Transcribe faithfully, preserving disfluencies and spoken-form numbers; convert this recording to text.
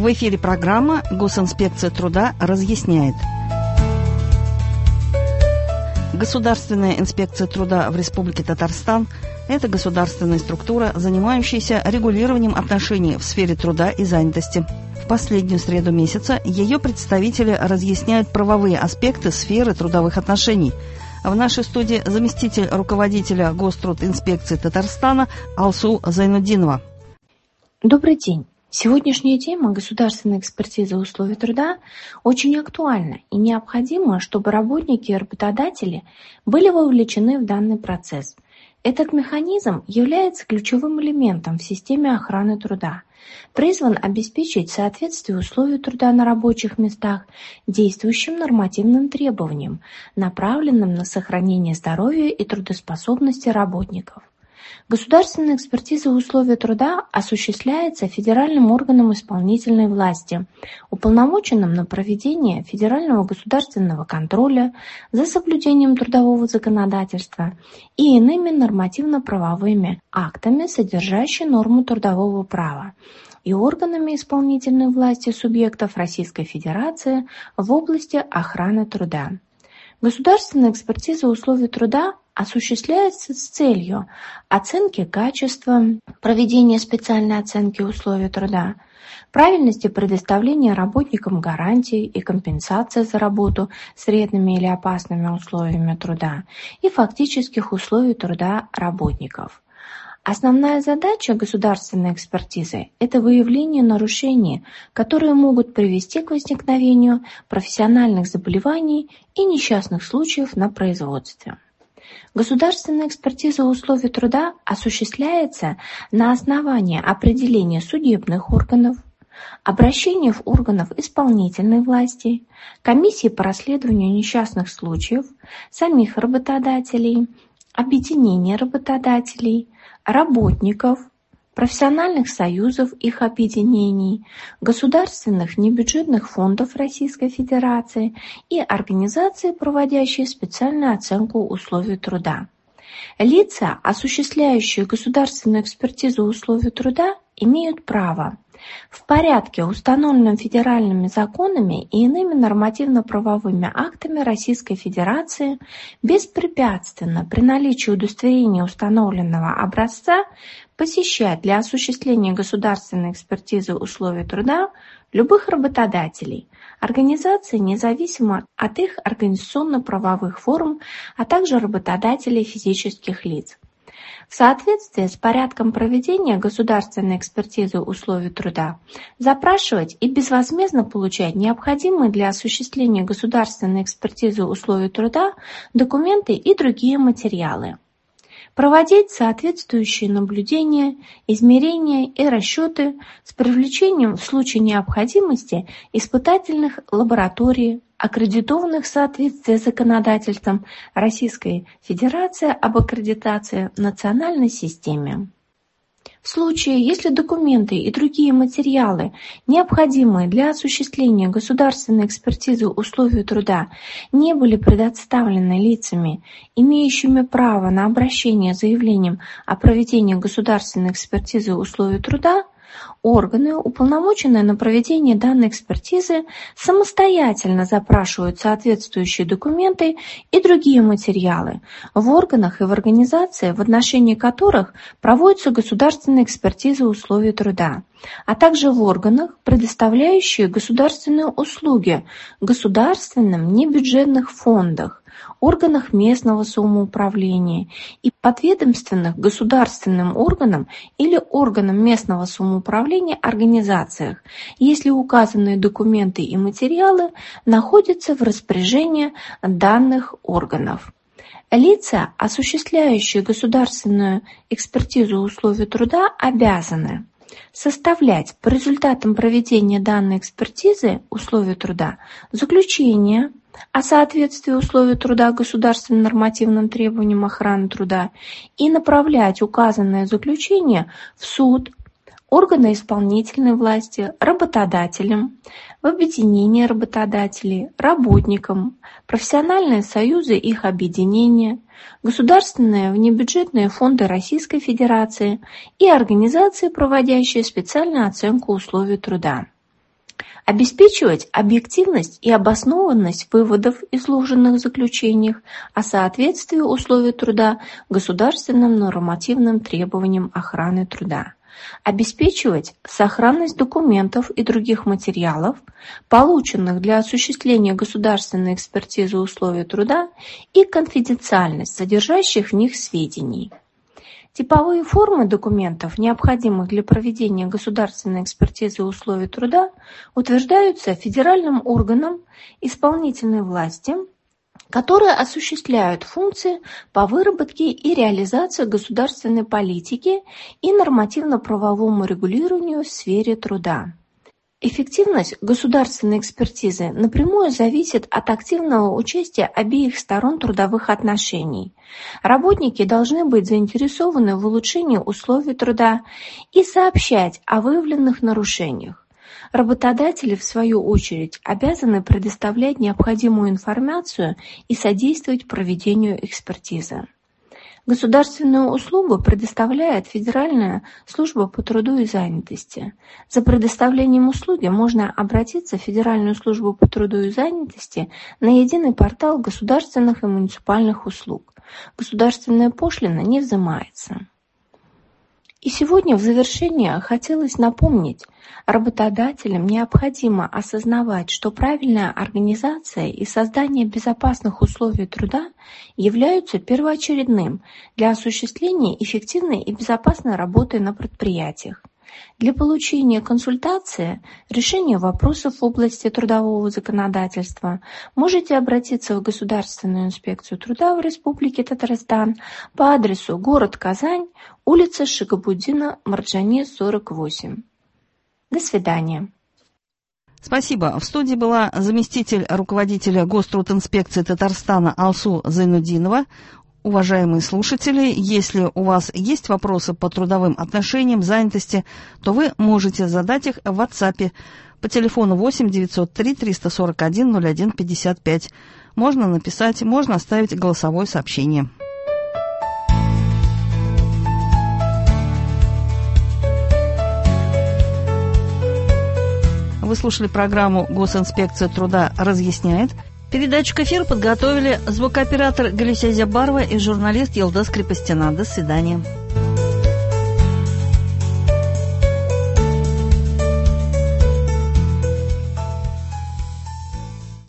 В эфире программа «Госинспекция труда разъясняет». Государственная инспекция труда в Республике Татарстан – это государственная структура, занимающаяся регулированием отношений в сфере труда и занятости. В последнюю среду месяца ее представители разъясняют правовые аспекты сферы трудовых отношений. В нашей студии заместитель руководителя Гострудинспекции Татарстана Алсу Зайнуддинова. Добрый день. Сегодняшняя тема государственной экспертизы условий труда очень актуальна и необходимо, чтобы работники и работодатели были вовлечены в данный процесс. Этот механизм является ключевым элементом в системе охраны труда, призван обеспечить соответствие условий труда на рабочих местах действующим нормативным требованиям, направленным на сохранение здоровья и трудоспособности работников. Государственная экспертиза условий труда осуществляется федеральным органом исполнительной власти, уполномоченным на проведение федерального государственного контроля за соблюдением трудового законодательства и иными нормативно-правовыми актами, содержащими норму трудового права, и органами исполнительной власти субъектов Российской Федерации в области охраны труда. Государственная экспертиза условий труда осуществляется с целью оценки качества, проведения специальной оценки условий труда, правильности предоставления работникам гарантий и компенсации за работу с вредными или опасными условиями труда и фактических условий труда работников. Основная задача государственной экспертизы – это выявление нарушений, которые могут привести к возникновению профессиональных заболеваний и несчастных случаев на производстве. Государственная экспертиза условий труда осуществляется на основании определения судебных органов, обращений в органов исполнительной власти, комиссии по расследованию несчастных случаев, самих работодателей, объединения работодателей, работников, профессиональных союзов, их объединений, государственных небюджетных фондов Российской Федерации и организаций, проводящие специальную оценку условий труда. Лица, осуществляющие государственную экспертизу условий труда, имеют право в порядке, установленном федеральными законами и иными нормативно-правовыми актами Российской Федерации, беспрепятственно при наличии удостоверения установленного образца посещать для осуществления государственной экспертизы условий труда любых работодателей, организаций, независимо от их организационно-правовых форм, а также работодателей физических лиц. В соответствии с порядком проведения государственной экспертизы условий труда запрашивать и безвозмездно получать необходимые для осуществления государственной экспертизы условий труда документы и другие материалы. Проводить соответствующие наблюдения, измерения и расчеты с привлечением в случае необходимости испытательных лабораторий, аккредитованных в соответствии с законодательством Российской Федерации об аккредитации в национальной системе. В случае, если документы и другие материалы, необходимые для осуществления государственной экспертизы условий труда, не были предоставлены лицами, имеющими право на обращение с заявлением о проведении государственной экспертизы условий труда, органы, уполномоченные на проведение данной экспертизы, самостоятельно запрашивают соответствующие документы и другие материалы в органах и в организации, в отношении которых проводится государственная экспертиза условий труда, а также в органах, предоставляющие государственные услуги государственным небюджетных фондах, органах местного самоуправления и подведомственных государственным органам или органам местного самоуправления организациях, если указанные документы и материалы находятся в распоряжении данных органов. Лица, осуществляющие государственную экспертизу условий труда, обязаны составлять по результатам проведения данной экспертизы условий труда заключение о соответствии условий труда государственным нормативным требованиям охраны труда и направлять указанное заключение в суд, органы исполнительной власти, работодателям, в объединение работодателей, работникам, профессиональные союзы, их объединения, государственные внебюджетные фонды Российской Федерации и организации, проводящие специальную оценку условий труда. Обеспечивать объективность и обоснованность выводов, изложенных в заключениях о соответствии условий труда государственным нормативным требованиям охраны труда. Обеспечивать сохранность документов и других материалов, полученных для осуществления государственной экспертизы условий труда, и конфиденциальность содержащих в них сведений. Типовые формы документов, необходимых для проведения государственной экспертизы условий труда, утверждаются федеральным органом исполнительной власти, которые осуществляют функции по выработке и реализации государственной политики и нормативно-правовому регулированию в сфере труда. Эффективность государственной экспертизы напрямую зависит от активного участия обеих сторон трудовых отношений. Работники должны быть заинтересованы в улучшении условий труда и сообщать о выявленных нарушениях. Работодатели, в свою очередь, обязаны предоставлять необходимую информацию и содействовать проведению экспертизы. Государственную услугу предоставляет Федеральная служба по труду и занятости. За предоставлением услуги можно обратиться в Федеральную службу по труду и занятости на единый портал государственных и муниципальных услуг. Государственная пошлина не взимается. И сегодня в завершение хотелось напомнить, работодателям необходимо осознавать, что правильная организация и создание безопасных условий труда являются первоочередным для осуществления эффективной и безопасной работы на предприятиях. Для получения консультации, решения вопросов в области трудового законодательства можете обратиться в Государственную инспекцию труда в Республике Татарстан по адресу город Казань, улица Шигабуддина Марджани, сорок восемь. До свидания. Спасибо. В студии была заместитель руководителя Гострудинспекции Татарстана Алсу Зайнудинова. Уважаемые слушатели, если у вас есть вопросы по трудовым отношениям, занятости, то вы можете задать их в WhatsApp по телефону восемь девятьсот три триста сорок один ноль один пятьдесят пять. Можно написать, можно оставить голосовое сообщение. Вы слушали программу «Госинспекция труда разъясняет». Передачу к эфиру подготовили звукооператор Галисия Зябарова и журналист Елдас Крепостина. До свидания.